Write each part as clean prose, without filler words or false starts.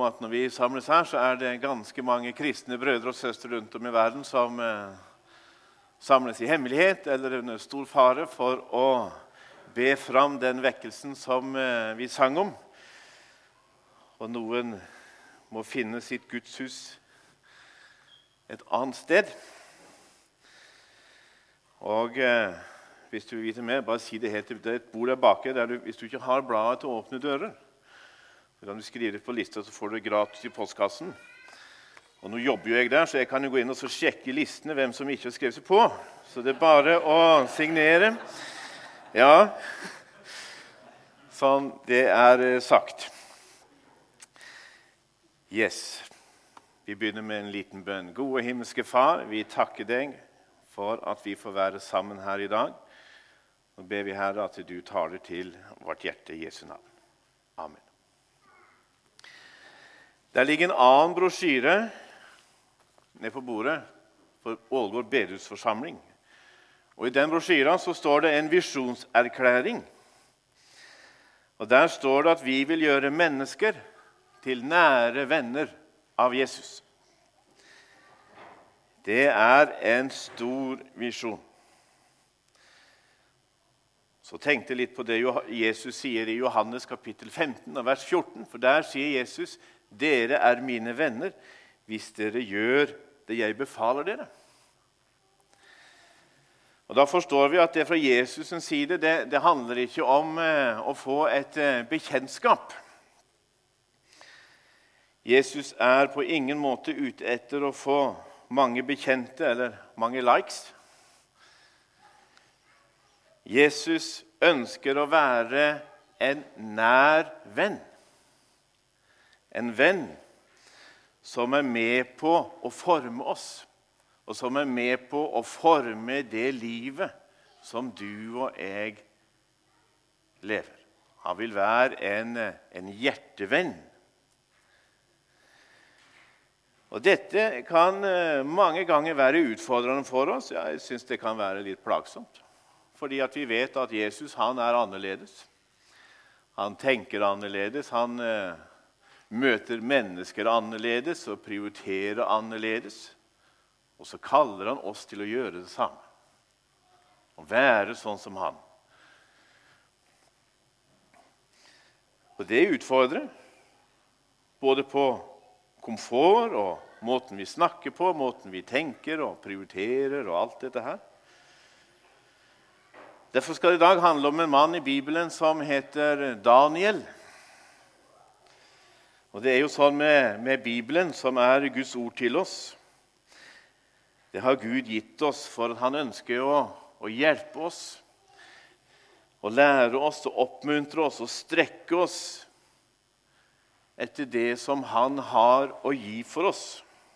at når vi samles her, så det ganske mange kristne brødre og søstre rundt om i verden som samles i hemmelighet eller under stor fare for å be fram den vekkelsen som vi sang om. Og noen må finne sitt gudshus et annet sted. Og hvis du vil vite mer, bare si det helt. Det et bord der bak, hvis du ikke har bladet til å åpne dører, så kan du skrive det på lista, så får du det gratis i postkassen. Og nå jobber jo jeg der, så jeg kan jo gå inn og så sjekke listene hvem som ikke har skrevet seg på. Så det bare å signere. Ja, sånn det sagt. Yes, vi begynner med en liten bønn. Gode himmelske Far, vi takker deg for at vi får være sammen her i dag. Nå ber vi Herre at du taler til vårt hjerte i Jesu navn. Amen. Der ligger en annen brosjyre ned på bordet for Ålgård bedehusforsamling. Og i den brosjyren så står det en visjonserklæring. Og der står det at vi vil gjøre mennesker til nære venner av Jesus. Det en stor visjon. Så tenkte jeg litt på det Jesus sier i Johannes kapittel 15, vers 14. For der sier Jesus, dere mine venner hvis dere gjør det jeg befaler dere. Og da forstår vi at det fra Jesus' side, det handler ikke om å få et bekjentskap. Jesus på ingen måte ute etter å få mange bekjente eller mange likes. Jesus ønsker å være en nær venn. En venn som med på å forme oss, og som med på å forme det livet som du og jeg lever. Han vil være en hjertevenn. Og dette kan mange ganger være utfordrende for oss. Jeg synes det kan være litt plagsomt. Fordi at vi vet at Jesus han annerledes. Han tenker annerledes. Han møter mennesker annerledes og prioriterer annerledes. Og så kaller han oss til å gjøre det samme. Å være sånn som han. Og det utfordrer. Både på komfort og måten vi snakker på, måten vi tenker og prioriterer og alt dette her. Derfor skal det i dag handle om en mann i Bibelen som heter Daniel. Og det jo sånn med Bibelen, som Guds ord til oss. Det har Gud gitt oss for at han ønsker å hjelpe oss, å lære oss, å oppmuntre oss, å strekke oss etter det som han har å gi for oss.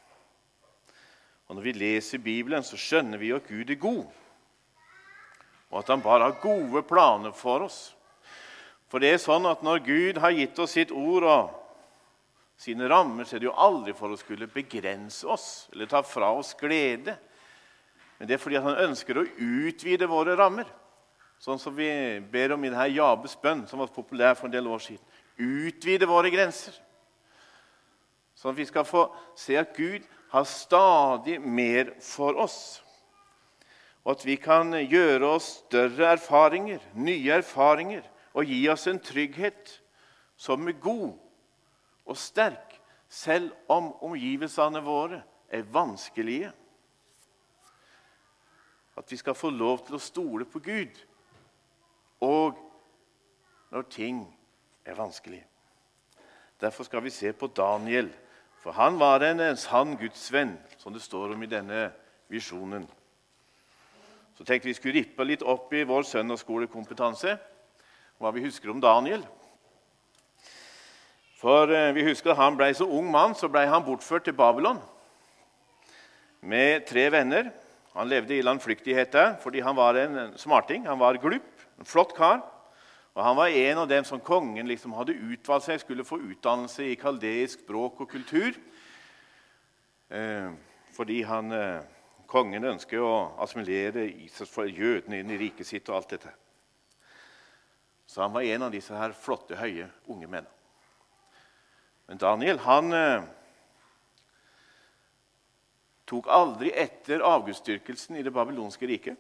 Og når vi leser Bibelen, så skjønner vi at Gud god, og at han bare har gode planer for oss. For det sånn at når Gud har gitt oss sitt ord og sine rammer, så det jo aldri for å skulle begrense oss, eller ta fra oss glede. Men det fordi at han ønsker å utvide våre rammer. Sånn som vi ber om i denne Jabes bønn, som var populær for en del år siden. Utvide våre grenser. Sånn at vi skal få se at Gud har stadig mer for oss. Og at vi kan gjøre oss større erfaringer, nye erfaringer, og gi oss en trygghet som god og sterk, selv om omgivelsene våre vanskelige. At vi skal få lov til å stole på Gud, og når ting vanskelige. Derfor skal vi se på Daniel, for han var en sann Guds venn, som det står om i denne visjonen. Så tenkte vi skulle rippe litt opp i vår søndagsskolekompetanse, hva vi husker om Daniel. For vi husker at han ble så ung mann, så ble han bortført til Babylon med 3 venner. Han levde i landflyktighet der, fordi han var en smarting, han var glupp, en flott kar. Og han var en av dem som kongen liksom hadde utvalgt seg, skulle få utdannelse i kaldeisk språk og kultur. Fordi kongen ønsker å assimilere jødene inn i riket sitt og alt dette. Så han var en av disse her flotte, høye, unge menn. Men Daniel, han tok aldri etter avgudsdyrkelsen i det babylonske riket.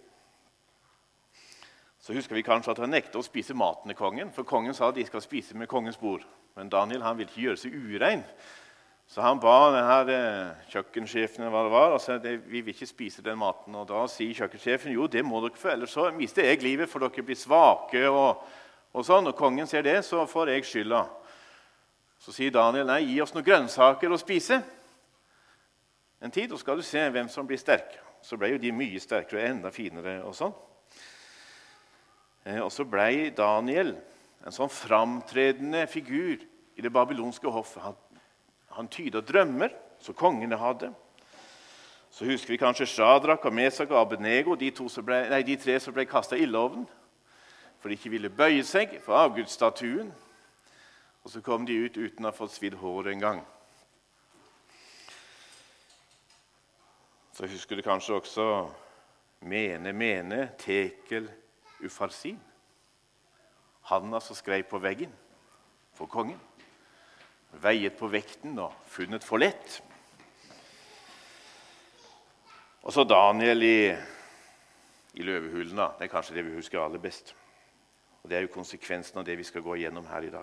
Så husker vi kanskje at han nektet å spise maten til kongen, for kongen sa at de skal spise med kongens bord. Men Daniel, han ville ikke gjøre seg urein. Så han ba denne kjøkkensjefen hva det var, og sa vi vil ikke spise den maten. Og da sier kjøkkensjefen, jo, det må dere få, ellers så mister jeg livet, for dere blir svake og sånn. Og kongen ser det, så får jeg skylda. Så sier Daniel, nei, gi oss noen grønnsaker å spise. En tid, og skal du se hvem som blir sterk. Så ble jo de mye sterkere og enda finere og sånn. Og så ble Daniel en sånn framtredende figur i det babylonske hoffet. Han tydet drømmer som kongene hadde. Så husker vi kanskje Shadrach og Mesak og Abednego, de tre som ble kastet i ildovnen, for de ikke ville bøye seg for avgudsstatuen. Og så kom de ut uten å ha fått svidd håret en gang. Så husker du kanskje også Mene, Tekel, Ufarsin. Han som skrev på veggen for kongen. Veiet på vekten og funnet for lett. Og så Daniel i løvehulen. Det er kanskje det vi husker aller best. Og det er jo konsekvensen av det vi skal gå igjennom her i dag.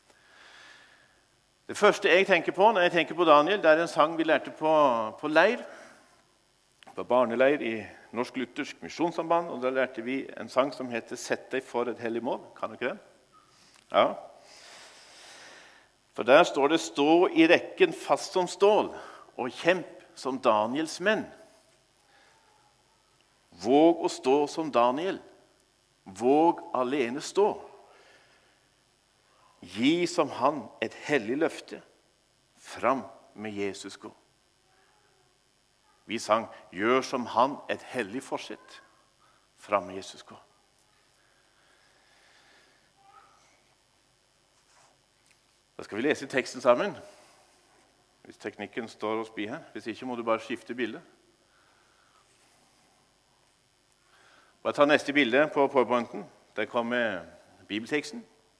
Det første jeg tenker på når jeg tenker på Daniel, det er en sang vi lærte på leir. På barneleir i Norsk Luthersk Misjonssamband, og da lærte vi en sang som heter «Sett deg for et hellig mål». Kan dere den? Ja. For der står det «Stå i rekken fast som stål, og kjemp som Daniels menn». Våg å stå som Daniel. Våg alene stå. Gi som han et hellig løfte. Fram med Jesus gå. Vi sang, gjør som han et hellig forsett. Fram med Jesus gå. Da skal vi lese teksten sammen. Hvis teknikken står oss bi her. Hvis ikke må du bare skifte bilde. Bare ta neste bilde på PowerPointen. Der kommer bibelteksten.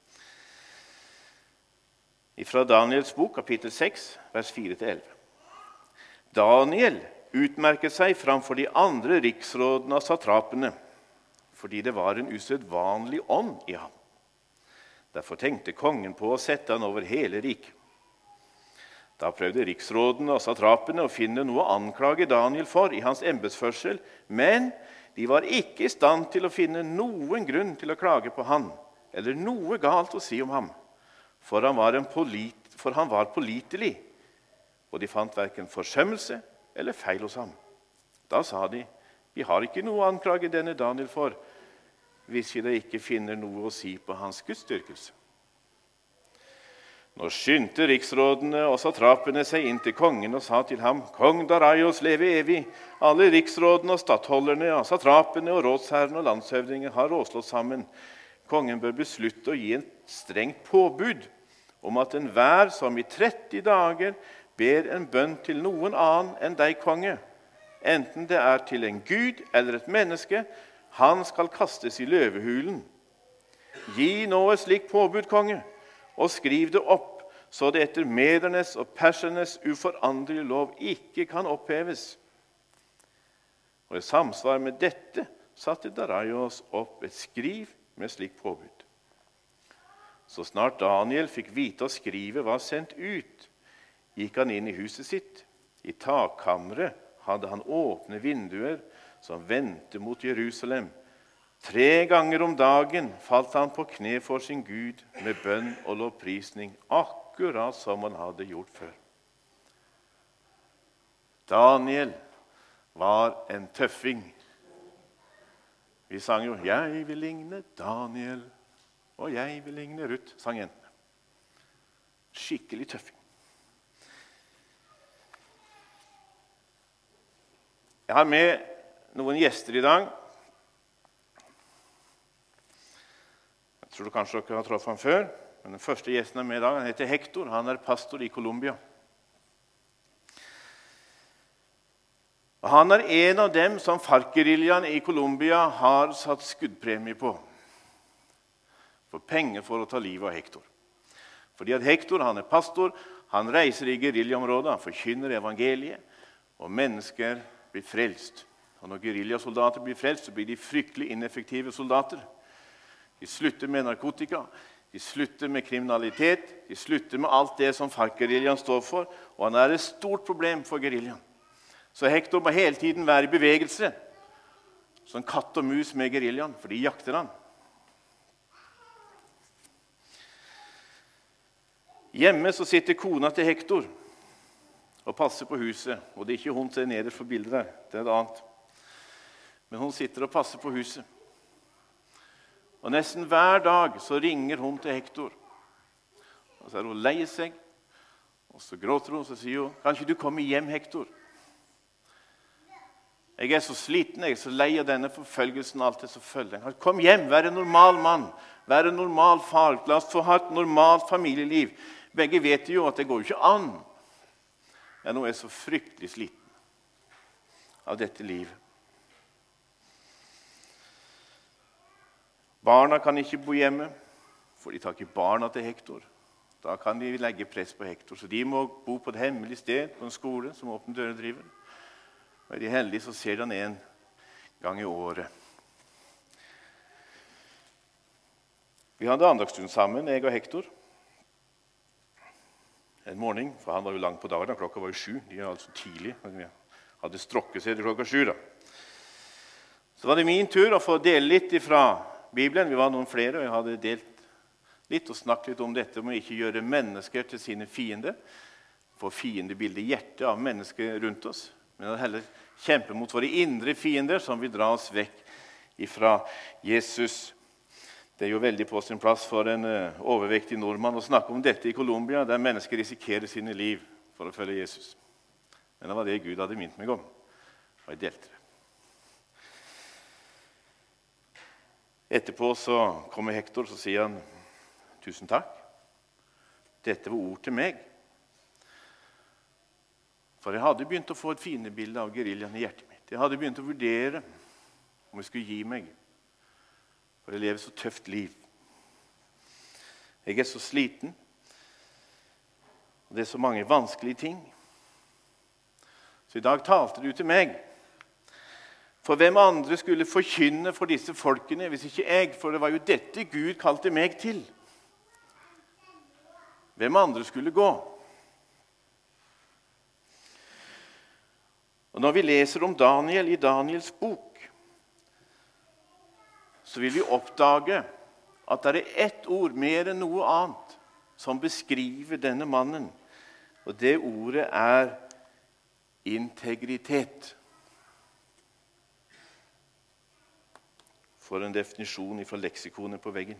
Fra Daniels bok, kapittel 6, vers 4-11. Daniel utmerket seg framfor de andre riksrådene og satrapene, fordi det var en usedvanlig ånd i ham. Derfor tenkte kongen på å sette han over hele riket. Da prøvde riksrådene og satrapene å finne noe å anklage Daniel for i hans embetsførsel, men de var ikke i stand til å finne noen grunn til å klage på han, eller noe galt å si om ham, for han var pålitelig, og de fant hverken forsømmelse eller feil hos ham. Da sa de, vi har ikke noe å anklage denne Daniel for, hvis vi da ikke finner noe å si på hans gudsdyrkelse. Nå skyndte riksrådene og satrapene seg inn til kongen og sa til ham, Kong Daraios leve evig, alle riksrådene og stattholderne og satrapene og rådsherrene og landshøvdinger har rådslått sammen. Kongen bør beslutte å gi en strengt påbud om at enhver som i 30 dager ber en bønn til noen annen enn deg, konge, enten det er til en gud eller et menneske, han skal kastes i løvehulen. Gi nå et slikt påbud, konge, og skriv det opp, så det etter medernes og persernes uforanderlige lov ikke kan oppheves. Og i samsvar med dette satte Daraios opp et skriv med slikt påbud. Så snart Daniel fikk vite at skrivet var sendt ut, gikk han inn i huset sitt. I takkammeret hadde han åpne vinduer som vendte mot Jerusalem. 3 ganger om dagen falt han på kne for sin Gud med bønn og lovprisning, akkurat som han hadde gjort før. Daniel var en tøffing. Vi sang jo, «Jeg vil ligne Daniel, og jeg vil ligne Ruth», sang jentene. Skikkelig tøffing. Jeg har med noen gjester i dag. Jeg tror kanskje dere har truffet ham før, men den første gjesten er med i dag. Han heter Hector, han er pastor i Colombia. Og han er en av dem som FARC-geriljaen i Colombia har satt skuddpremie på. For penger for å ta livet av Hector. Fordi at Hector, han er pastor, Han reiser i guerriljaområdet, forkynner evangeliet, og mennesker blir frelst. Og når guerriljasoldater blir frelst, så blir de fryktelig ineffektive soldater. De slutter med narkotika, de slutter med kriminalitet, de slutter med alt det som FARC-gueriljaen står for, og han er et stort problem for gueriljaen. Så Hector må hele tiden være i bevegelse, som katt og mus med gueriljaen, for de jakter han. Hjemme så sitter kona til Hector og passer på huset. Og det er ikke hun som er nederst for bildet der, det er det annet. Men hun sitter og passer på huset. Og nesten hver dag så ringer hun til Hector. Og så er hun lei seg, og så gråter hun, og så sier hun, «Kan ikke du komme hjem, Hector? Jeg er så sliten, jeg er så lei av denne forfølgelsen og alt det som følger. Kom hjem, vær en normal mann, vær en normal far, la oss få ha et normalt familieliv. Begge vet jo at det går ikke an. Jeg nå er så fryktelig sliten av dette livet. Barna kan ikke bo hjemme, for de tar ikke barna til Hector. Da kan de legge press på Hector, så de må bo på et hemmelig sted, på en skole som åpen døredriver. Og er de heldige, så ser de en gang i året. Vi hadde andagsstund sammen, jeg og Hector. En morgen, for han var jo langt på dagen, da klokka var jo 7. De er altså tidlig, men vi hadde strukket seg til klokka 7 da. Så var det min tur å få dele litt fra Bibelen. Vi var noen flere, og jeg hadde delt litt og snakket litt om dette, om å ikke gjøre mennesker til sine fiender, få fiendebildet i hjertet av mennesker rundt oss, men heller kjempe mot våre indre fiender som vil dra oss vekk ifra Jesus. Det er jo veldig på sin plass for en overvektig nordmann å snakke om dette i Colombia, der mennesker risikerer sine liv for å følge Jesus. Men det var det Gud hadde minnet meg om, og jeg delte det. Etterpå så kommer Hector, så sier han, «Tusen takk. Dette var ord til meg.» For jeg hadde begynt å få et fiendebilde av gueriljaen i hjertet mitt. Jeg hadde begynt å vurdere om jeg skulle gi meg, for jeg lever så tøft liv. Jeg er så sliten, og det er så mange vanskelige ting. Så i dag talte du til meg. For hvem andre skulle forkynne for disse folkene, hvis ikke jeg, for det var jo dette Gud kalte meg til. Hvem andre skulle gå? Og når vi leser om Daniel i Daniels bok, så vil vi oppdage at det er ett ord mer enn noe annet som beskriver denne mannen. Og det ordet er integritet. For en definisjon fra leksikonet på veggen.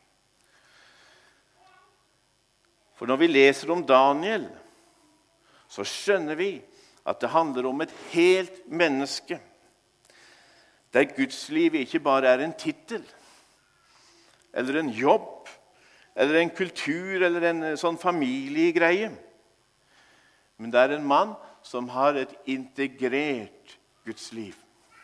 For når vi leser om Daniel, så skjønner vi at det handler om et helt menneske, der Gudslivet ikke bare er en titel, eller en jobb, eller en kultur, eller en sånn familiegreie. Men det er en mann som har et integrert Gudsliv.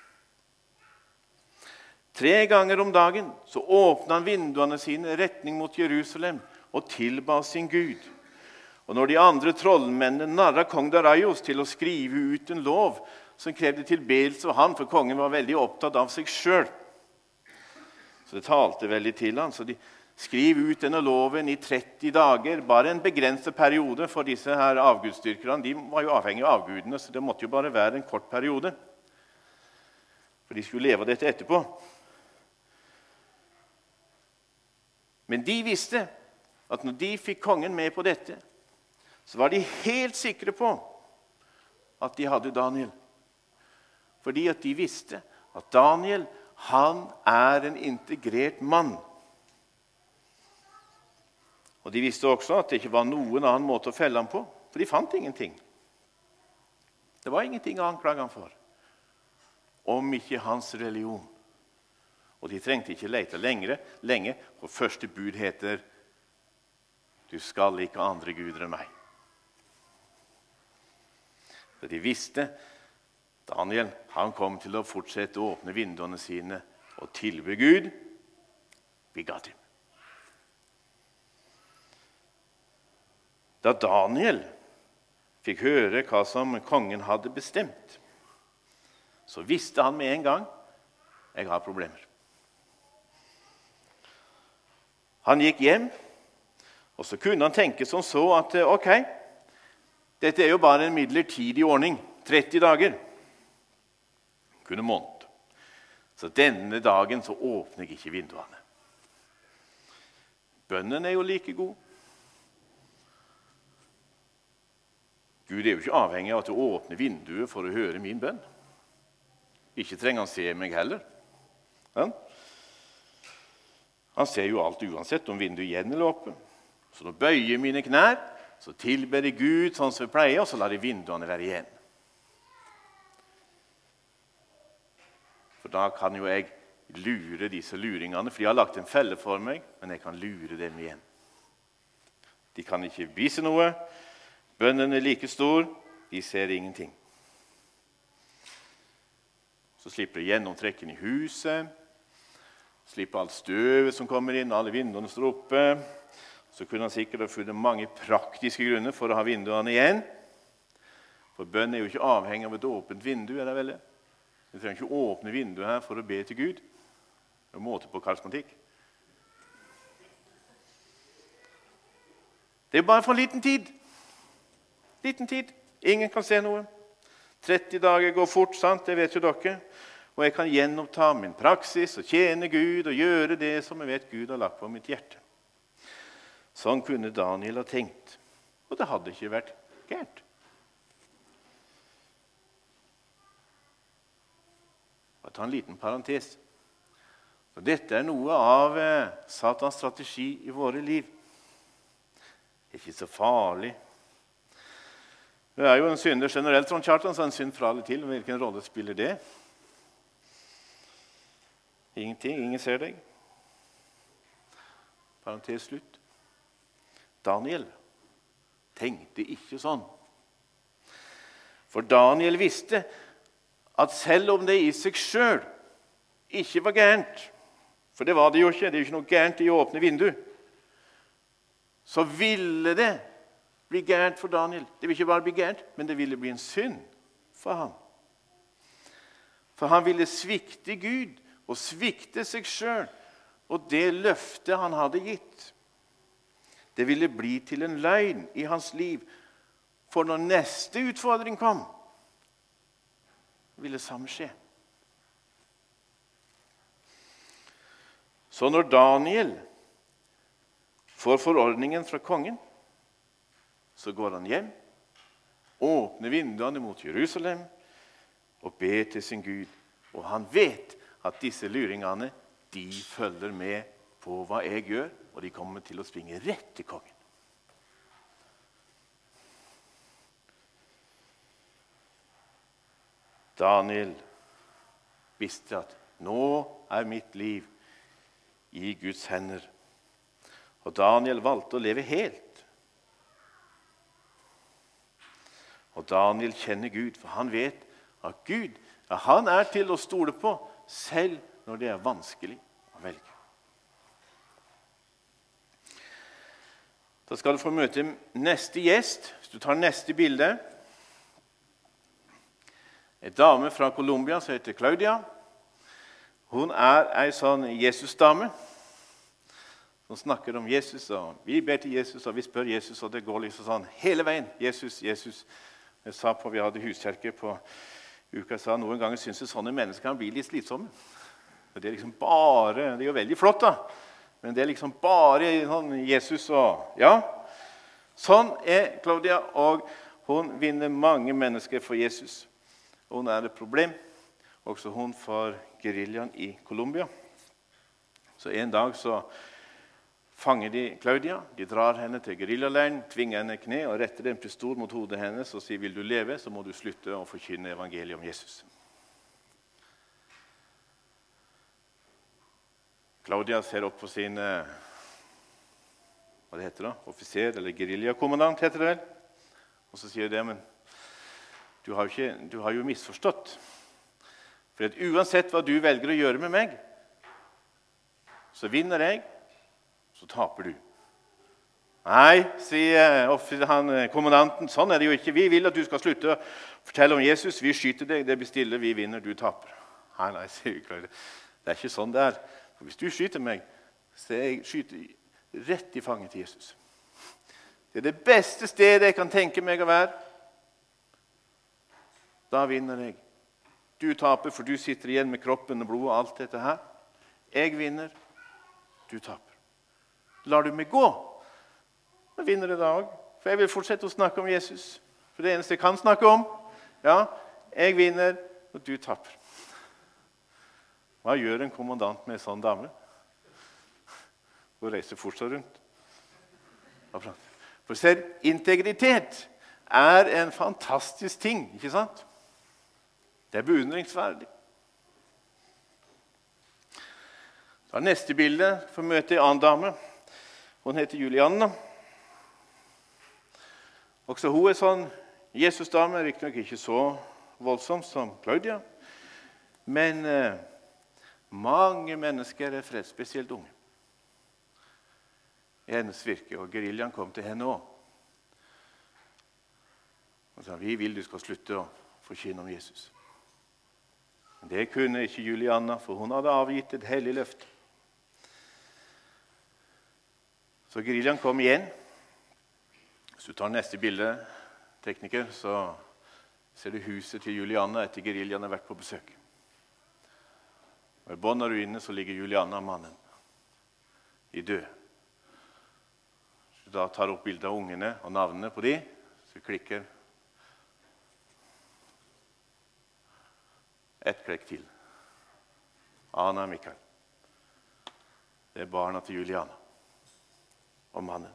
3 ganger om dagen så åpner han vinduene sine i retning mot Jerusalem og tilba sin Gud. Og når de andre trollmennene narret kong Darius til å skrive ut en lov som krevde tilbedelse av han, for kongen var veldig opptatt av seg selv. Så det talte veldig til han, så de skrev ut denne loven i 30 dager, bare en begrenset periode for disse her avgudsdyrkerne. De var jo avhengige av avgudene, så det måtte jo bare være en kort periode. For de skulle leve av dette etterpå. Men de visste at når de fikk kongen med på dette, så var de helt sikre på at de hadde Daniel. Fordi at de visste at Daniel, han er en integrert mann. Og de visste også at det ikke var noen annen måte å felle ham på, for de fant ingenting. Det var ingenting å anklage ham for, om ikke hans religion. Og de trengte ikke lete lenge, for første bud heter, du skal ikke ha andre guder enn meg. Så de visste, Daniel, han kom til å fortsette å åpne vinduene sine og tilbe Gud. We got him. Da Daniel fikk høre hva som kongen hadde bestemt, så visste han med en gang, jeg har problemer. Han gikk hjem, og så kunne han tenke som så at ok, dette er jo bare en midlertidig ordning, 30 dager, kun en måned. Så denne dagen så åpner jeg ikke vinduene. Bønnen er jo like god. Gud er jo ikke avhengig av at du åpner vinduet for å høre min bønn. Ikke trenger han se meg heller. Ja? Han ser jo alt uansett om vinduet igjen eller åpen. Så nå bøyer jeg mine knær, så tilber jeg Gud sånn som jeg pleier, og så lar jeg vinduene være igjen. For da kan jo jeg lure disse luringene, for de har lagt en felle for meg, men jeg kan lure dem igjen. De kan ikke vise noe. Bønnen er like stor, de ser ingenting. Så slipper de gjennomtrekken i huset, slipper alt støvet som kommer inn, alle vinduene står oppe. Så kunne han sikkert ha funnet mange praktiske grunner for å ha vinduene igjen. For bønn er jo ikke avhengig av et åpent vindu, er det vel? Vi trenger ikke åpne vinduet her for å be til Gud. Det er en måte på karismatikk. Det er bare for en liten tid. Liten tid. Ingen kan se noe. 30 dager går fort, sant? Det vet jo dere. Og jeg kan gjenoppta min praksis og tjene Gud og gjøre det som jeg vet Gud har lagt på mitt hjerte. Sånn kunne Daniel ha tenkt. Og det hadde ikke vært gærent. Jeg tar en liten parentes. For dette er noe av Satans strategi i våre liv. Det er ikke så farlig. Det er jo en synder generelt, Trond Kjartan, så en synd fra eller til. Hvilken rolle spiller det? Ingenting, ingen ser deg. Parentes slutt. Daniel tenkte ikke sånn. For Daniel visste at selv om det i seg selv ikke var gærent, for det var det jo ikke, det er jo ikke noe gærent i å åpne vindu, så ville det bli gærent for Daniel. Det ville ikke bare bli gærent, men det ville bli en synd for ham. For han ville svikte Gud og svikte seg selv og det løftet han hadde gitt. Det ville bli til en løgn i hans liv. For når neste utfordring kom, ville det samme skje. Så når Daniel får forordningen fra kongen, så går han hjem, åpner vinduene mot Jerusalem og ber til sin Gud. Og han vet at disse luringene, de følger med på hva jeg gjør, og de kommer til å springe rett til kongen. Daniel visste at nå er mitt liv i Guds hender. Og Daniel valgte å leve helt. Og Daniel kjenner Gud, for han vet at Gud, han er til å stole på, selv når det er vanskelig å velge. Da skal du få møte neste gjest. Hvis du tar neste bilde. En dame fra Colombia som heter Claudia. Hun er en sånn Jesus-dame som snakker om Jesus, og vi ber til Jesus, og vi spør Jesus, og det går liksom sånn hele veien. Jesus, Jesus. Jeg sa på, vi hadde huskirke på uka, jeg sa noen ganger synes jeg sånne mennesker kan bli litt slitsomme. Det er liksom bare, det er jo veldig flott da, men det er liksom bare sånn Jesus og, ja. Sånn er Claudia, og hun vinner mange mennesker for Jesus. Hun er et problem, også hun for guerillaen i Colombia. Så en dag så fanger de Claudia, de drar henne til guerillaleiren, tvinger henne kne og retter en pistol mot hodet hennes og sier, vil du leve, så må du slutte å forkynne evangeliet om Jesus. Claudia ser opp på sin, hva det heter da, offiser eller guerillakommandant heter det vel, og så sier det, men du har jo misforstått. For at uansett hva du velger å gjøre med meg, så vinner jeg, så taper du. Nei, sier han, kommandanten, sånn er det jo ikke. Vi vil at du skal slutte å fortelle om Jesus. Vi skyter deg, det bestiller, vi vinner, du taper. Nei, sier Claudia. Det er ikke sånn det er. For hvis du skyter meg, så jeg skyter rett i fanget til Jesus. Det er det beste stedet jeg kan tenke meg å være. Da vinner jeg. Du taper, for du sitter igjen med kroppen og blodet og alt dette her. Jeg vinner, du taper. Lar du meg gå, da vinner jeg da også. For jeg vil fortsette å snakke om Jesus. For det eneste jeg kan snakke om, ja, jeg vinner, og du taper. Hva gjør en kommandant med en sånn dame? Hun reiser fortsatt rundt. For selv integritet er en fantastisk ting, ikke sant? Det er beundringsverdig. Da neste bilde får møte en annen dame. Hun heter Julianna. Også hun er sånn Jesus-dame, riktignok ikke så voldsom som Claudia, men mange mennesker er frelst, spesielt unge. I hennes virke, og geriljaen kom til henne også. Og sa, vi vil du skal slutte å forkynne om Jesus. Men det kunne ikke Julianna, for hun hadde avgitt et hellig løfte. Så geriljaen kom igjen. Hvis du tar neste bilde, tekniker, så ser du huset til Julianna etter geriljaen har vært på besøk. Og i bånd av ruinene så ligger Julianna, mannen, i død. Så da tar opp bildet av ungene og navnene på de, så klikker ett klikk til. Anna og Mikael. Det er barna til Julianna og mannen.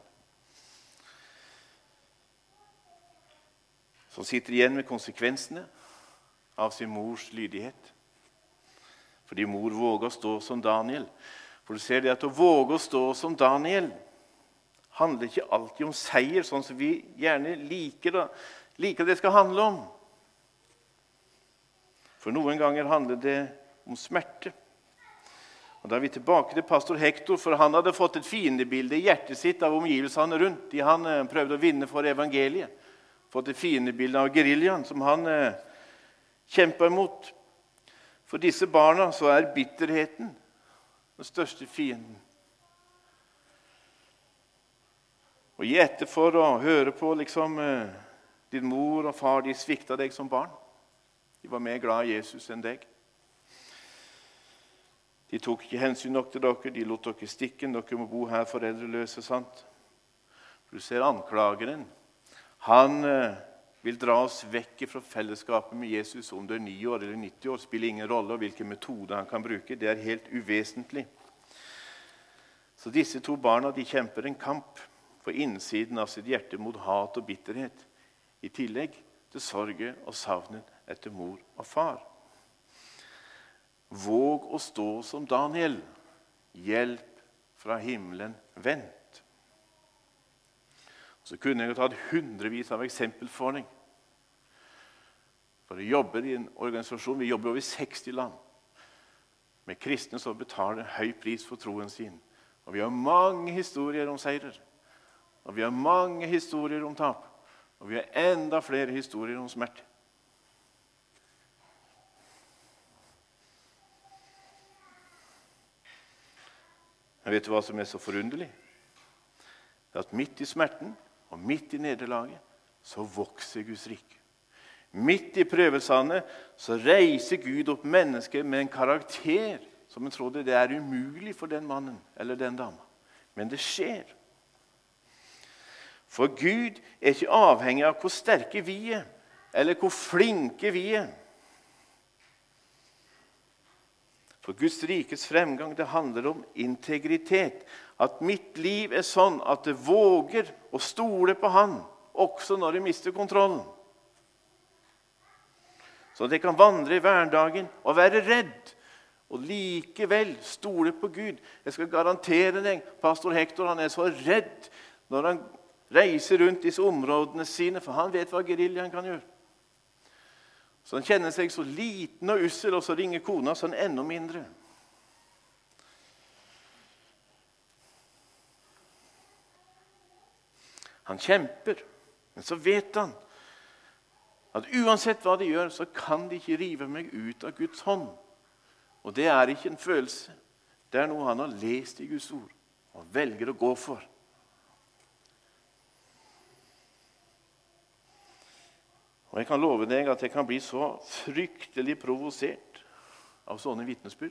Som sitter igjen med konsekvensene av sin mors lydighet. Fordi mor våger å stå som Daniel. For du ser det at å våge å stå som Daniel handler ikke alltid om seier, sånn som vi gjerne liker det skal handle om. For noen ganger handler det om smerte. Og da er vi tilbake til pastor Hector, for han hadde fått et fiendebilde i hjertet sitt av omgivelsene rundt, de han prøvde å vinne for evangeliet. Fått et fiendebilde av geriljaen som han kjempet imot. For disse barna så er bitterheten den største fienden. Og gi etter for å høre på din mor og far, de sviktet deg som barn. De var mer glad i Jesus enn deg. De tok ikke hensyn nok til dere, de lot dere stikken, dere må bo her foreldreløse, sant? For du ser anklageren. Han vil dra oss vekk fra fellesskapet med Jesus om det er 9 år eller 90 år. Spiller ingen rolle hvilken metode han kan bruke. Det er helt uvesentlig. Så disse to barna de kjemper en kamp på innsiden av sitt hjerte mot hat og bitterhet. I tillegg til sorgen og savnet etter mor og far. Våg å stå som Daniel. Hjelp fra himmelen vent. Så kunne jeg tatt hundrevis av eksempel for deg. For jeg jobber i en organisasjon, vi jobber over 60 land, med kristne som betaler høy pris for troen sin. Og vi har mange historier om seirer. Og vi har mange historier om tap. Og vi har enda flere historier om smerte. Men vet du hva som er så forunderlig? Det er at midt i smerten, og midt i nederlaget, så vokser Guds rike. Midt i prøvelsene, så reiser Gud opp mennesker med en karakter som en trodde det er umulig for den mannen eller den dama. Men det skjer. For Gud er ikke avhengig av hvor sterke vi er, eller hvor flinke vi er. For Guds rikes fremgang, det handler om integritet. At mitt liv er sånn at det våger å stole på Han, også når jeg mister kontrollen. Så at jeg kan vandre i hverdagen og være redd, og likevel stole på Gud. Jeg skal garantere deg, pastor Hector, han er så redd når han reiser rundt disse områdene sine, for han vet hva geriljaen kan gjøre. Så han kjenner seg så liten og ussel, og så ringer kona sånn enda mindre. Han kjemper, men så vet han at uansett hva de gjør, så kan de ikke rive meg ut av Guds hånd. Og det er ikke en følelse. Det er noe han har lest i Guds ord og velger å gå for. Og jeg kan love deg at jeg kan bli så fryktelig provosert av sånne vitnesbyrd.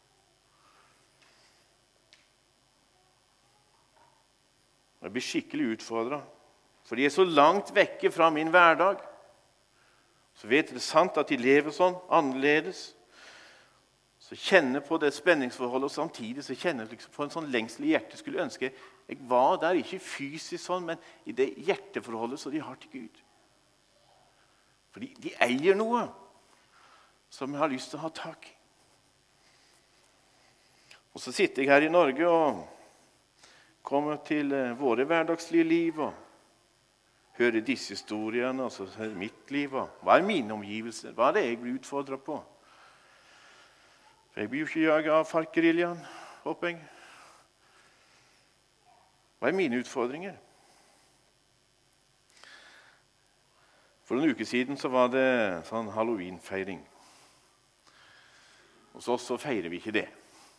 Jeg blir skikkelig utfordret, for de er så langt vekke fra min hverdag. Så vet det sant at de lever sånn, annerledes. Så kjenner på det spenningsforholdet, og samtidig så kjenner jeg liksom på en sånn lengsel i hjertet. Skulle ønske jeg var der, ikke fysisk sånn, men i det hjerteforholdet som de har til Gud. Fordi de eier noe som jeg har lyst til å ha tak i. Og så sitter jeg her i Norge og kommer til våre hverdagslige liv og hører disse historiene, og så er det mitt liv. Hva er mine omgivelser? Hva er det jeg blir utfordret på? For jeg blir jo ikke jaget av FARC-geriljaen, håper jeg. Hva er mine utfordringer? For en uke siden så var det sånn Halloween-feiring. Hos oss så feirer vi ikke det.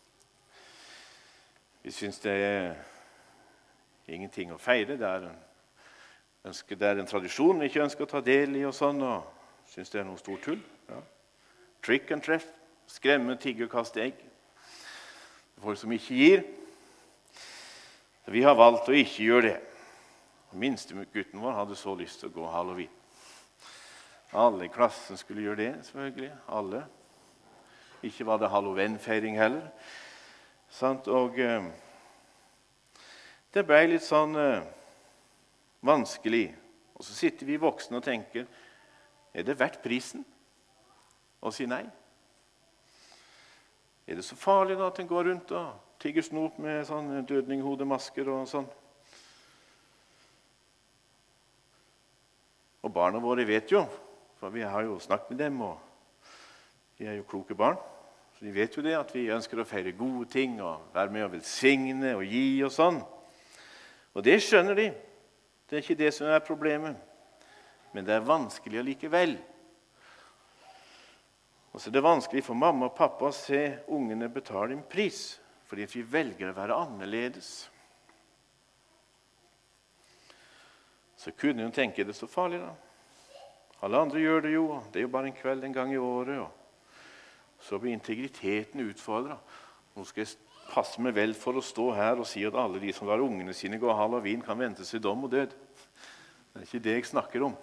Vi synes det er ingenting å feire. Det er en tradisjon vi ikke ønsker å ta del i og sånn, og synes det er noe stort tull. Ja. Trick and treff, skremme, tigge og kaste egg. Folk som ikke gir. Så vi har valgt å ikke gjøre det. Minste gutten vår hadde så lyst til å gå Halloween. Alle i klassen skulle gjøre det, selvfølgelig. Alle. Ikke var det Halloween-feiring heller. Og det ble litt sånn vanskelig. Og så sitter vi voksne og tenker, er det verdt prisen å si nei? Er det så farlig da at en går rundt og tigger snop med sånn dødninghodemasker og sånn? Og barna våre vet jo, for vi har jo snakket med dem, og de er jo kloke barn. Så de vet jo det, at vi ønsker å feire gode ting, og være med å velsigne og gi og sånn. Og det skjønner de. Det er ikke det som er problemet. Men det er vanskelig allikevel. Og så er det vanskelig for mamma og pappa å se ungene betale en pris, fordi vi velger å være annerledes. Så kunne hun tenke, det så farlig da. Alle andre gjør det jo, det er jo bare en kveld en gang i året. Og så blir integriteten utfordret. Nå skal jeg passe meg vel for å stå her og si at alle de som lar ungene sine gå Halloween kan vente seg dom og død. Det er ikke det jeg snakker om.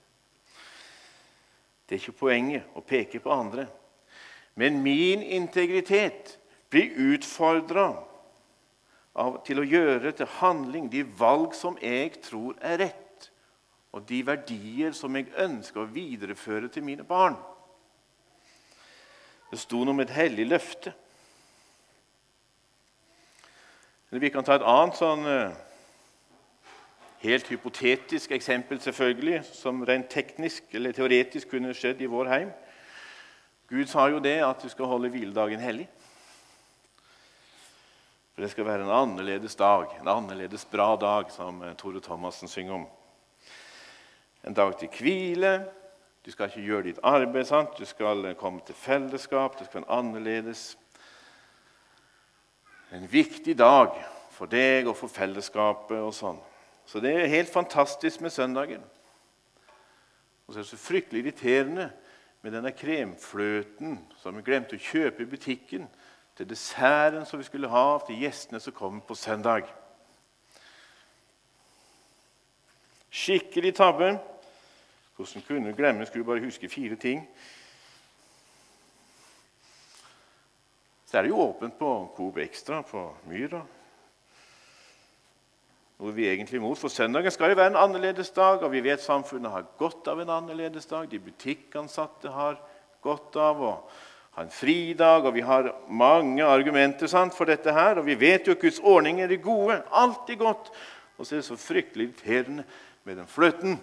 Det er ikke poenget å peke på andre. Men min integritet blir utfordret til å gjøre til handling de valg som jeg tror er rett, og de verdier som jeg ønsker å videreføre til mine barn. Det sto noe om et hellig løfte. Vi kan ta et annet sånn helt hypotetisk eksempel selvfølgelig, som rent teknisk eller teoretisk kunne skjedd i vår heim. Gud sa jo det at du skal holde hviledagen hellig. For det skal være en annerledes dag, en annerledes bra dag, som Tore Thomassen synger om. En dag til hvile, du skal ikke gjøre ditt arbeid, sant? Du skal komme til fellesskap, det skal være annerledes. En viktig dag for deg og for fellesskapet og sånn. Så det er helt fantastisk med søndagen. Og så er det så fryktelig irriterende med denne kremfløten som vi glemte å kjøpe i butikken, til desserten som vi skulle ha til gjestene som kommer på søndag. Skikkelig tabbe. Hvordan kunne du glemme? Skulle bare huske 4 ting. Så er det jo åpent på Coop Extra på Myra. Noe vi egentlig er imot, for søndagen skal jo være en annerledes dag, og vi vet samfunnet har godt av en annerledes dag. De butikkansatte har godt av å ha en fridag, og vi har mange argumenter sant, for dette her, og vi vet jo at Guds ordninger er gode, alltid godt. Og så er det så fryktelig irriterende med den fløten.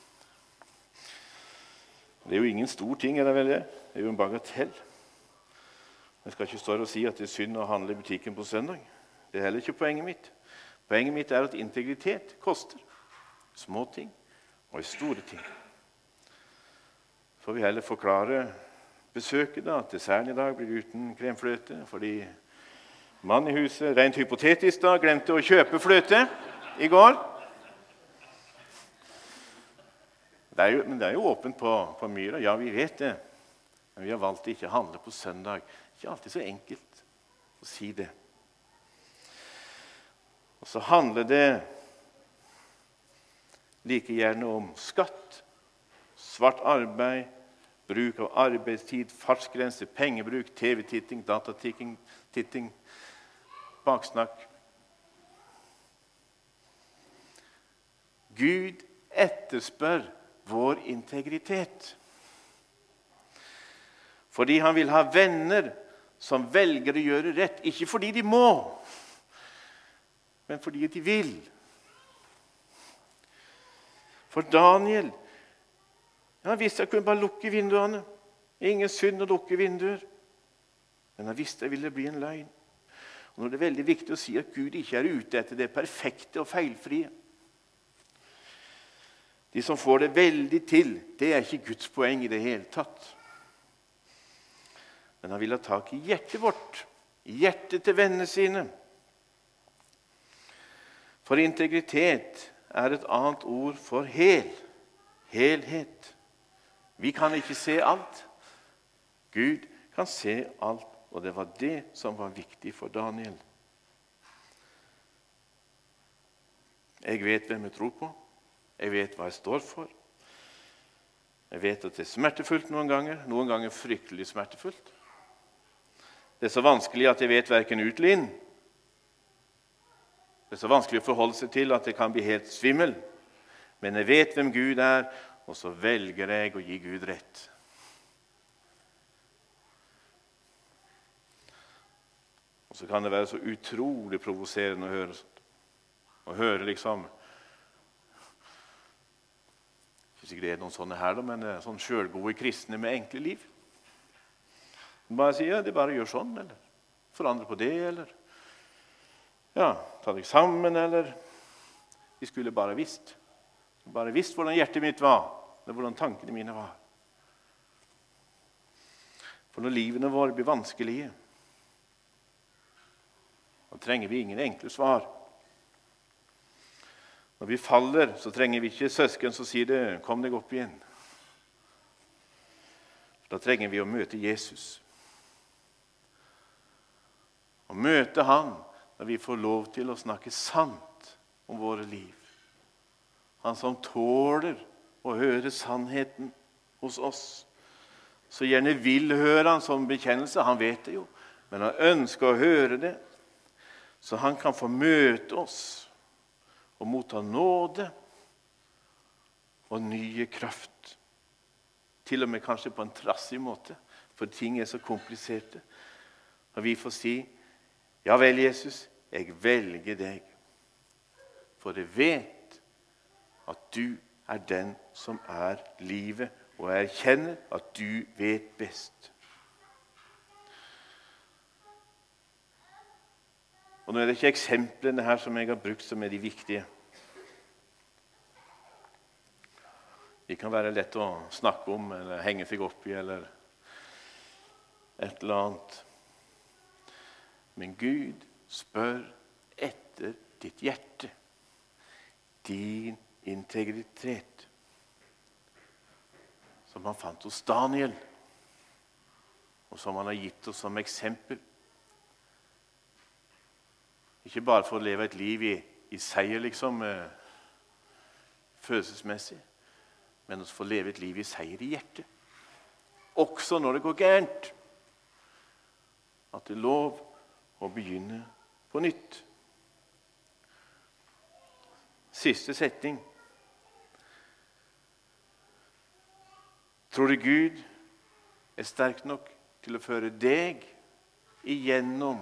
Det er jo ingen stor ting, er det vel det? Det er jo en bagatell. Jeg skal ikke stå og si at det er synd å handle i butikken på søndag. Det er heller ikke poenget mitt. Poenget mitt er at integritet koster. små ting og i store ting. Får vi heller forklare besøket da, at desserten i dag blir uten kremfløte, fordi mannen i huset, rent hypotetisk da, glemte å kjøpe fløte i går. Men det er jo åpent på Myra, ja, vi vet det. Men vi har valgt å ikke handle på søndag. Ikke alltid så enkelt å si det. Og så handler det like gjerne om skatt, svart arbeid, bruk av arbeidstid, fartsgrenser, pengebruk, TV-titting, datatitting, baksnakk. Gud etterspør vår integritet. Fordi han vil ha venner som velger å gjøre rett, ikke fordi de må, men fordi de vil. For Daniel, han visste jeg kunne bare lukke vinduene. Ingen synd å lukke vinduer. Men han visste det ville bli en løgn. Og nå er det veldig viktig å si at Gud ikke er ute etter det perfekte og feilfrie. De som får det veldig til, det er ikke Guds poeng i det hele tatt. Men han vil ha tak i hjertet vårt, i hjertet til vennene sine. For integritet er et annet ord for helhet. Vi kan ikke se alt. Gud kan se alt, og det var det som var viktig for Daniel. Jeg vet hvem jeg tror på. Jeg vet hva jeg står for. Jeg vet at det er smertefullt noen ganger fryktelig smertefullt. Det er så vanskelig at jeg vet hverken ut eller inn. Det er så vanskelig å forholde seg til at det kan bli helt svimmel. Men jeg vet hvem Gud er, og så velger jeg å gi Gud rett. Og så kan det være så utrolig provoserende å høre sånt. Å høre liksom, ikke sikkert det er noen sånne her, men sånn selvgode kristne med enkle liv. Bare sier, ja, det bare gjør sånn, eller forandre på det, eller ja, ta deg sammen, eller de skulle bare visst hvordan hjertet mitt var, eller hvordan tankene mine var. For når livene våre blir vanskelige, da trenger vi ingen enkle svar. Når vi faller, så trenger vi ikke søsken som sier det, kom deg opp igjen. Da trenger vi å møte Jesus. Å møte han når vi får lov til å snakke sant om våre liv. Han som tåler å høre sannheten hos oss. Så gjerne vil høre han som bekjennelse, han vet det jo, men han ønsker å høre det, så han kan få møte oss og motta nåde og nye kraft. Til og med kanskje på en trassig måte, for ting er så kompliserte. Og vi får si, ja vel, Jesus, jeg velger deg, for jeg vet at du er den som er livet, og jeg erkjenner at du vet best. Og nå er det ikke eksemplene her som jeg har brukt som er de viktige. De kan være lett å snakke om, eller henge seg opp i, eller et eller annet. Men Gud spør etter ditt hjerte, din integritet, som han fant hos Daniel, og som han har gitt oss som eksempel. Ikke bare for å leve et liv i seier, liksom, følelsesmessig, men å få leve et liv i seier i hjertet. Også når det går gærent. At det er lov å begynne på nytt. Siste setning. Tror du Gud er sterk nok til å føre deg igjennom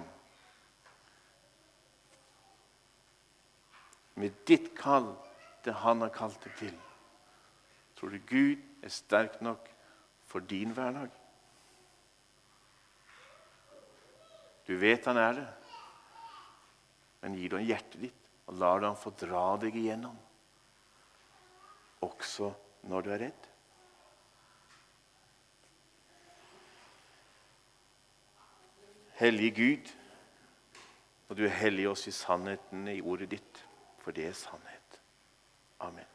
med ditt kall det han har kalt deg til? Tror du Gud er sterk nok for din hverdag? Du vet han er det, men gir du han hjertet ditt, og lar du han få dra deg igjennom. også når du er redd. Hellige Gud, og du hellige oss i sannheten i ordet ditt, for det er sannhet. Amen.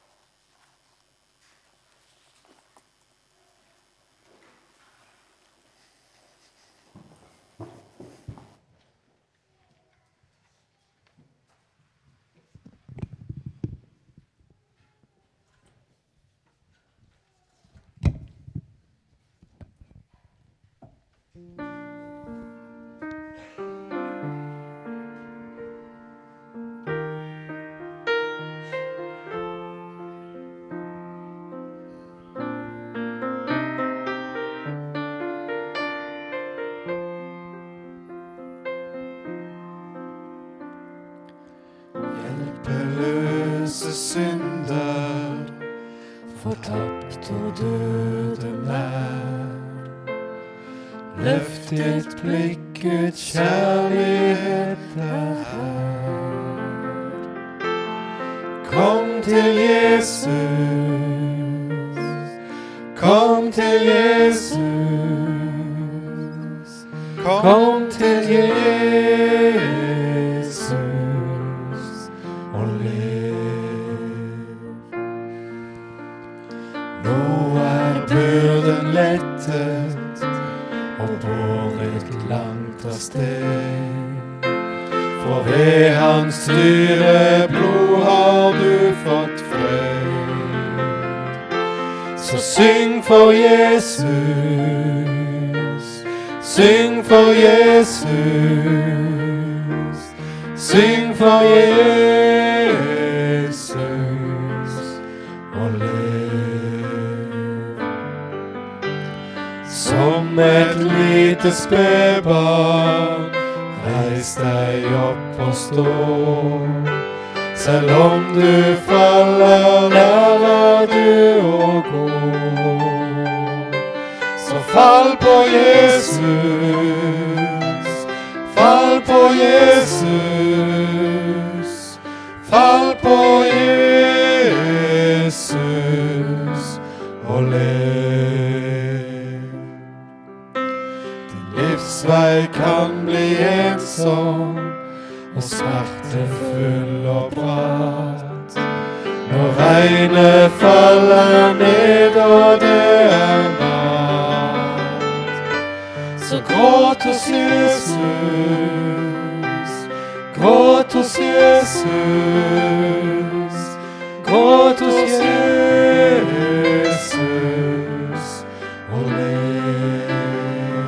Hjelpeløse synder, fortapt og døde nær. Løft ditt blikk, Guds kjærlighet er her. Kom til Jesus, kom til Jesus, kom til Jesus og lev. Nå er byrden lettet og båret langt av sted. For ved hans dyre blod har du fått fred. Så syng for Jesus, syng for Jesus, syng for Jesus og lev. Som et lite spedbarn, reis deg opp og stå. Selv om du faller, lærer du å gå. Så fall på Jesus, fall på Jesus, fall på Jesus og lev. Din livsvei kan bli ensom og smertefull og bratt. Når regnet faller ned og det er natt, så gråt hos Jesus, gråt hos Jesus, gråt hos Jesus og lev.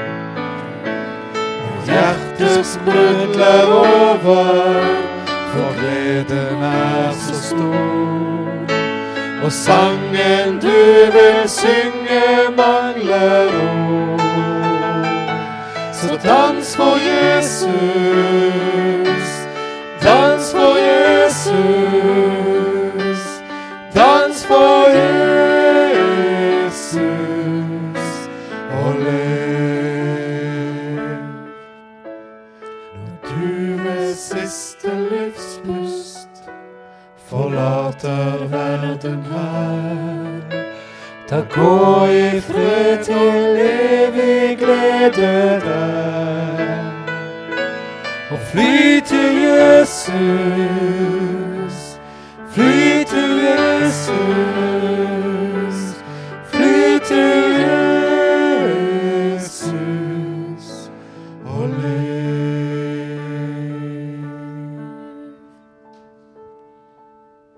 Når hjertet sprudler over, for gleden er så stor, og sangen du vil synge mangler ord. Så dans for Jesus, dans for Jesus, dans for Jesus og lev. Når du ved siste livspust forlater verden her, da gå i fred til evig glede der, og fly til Jesus,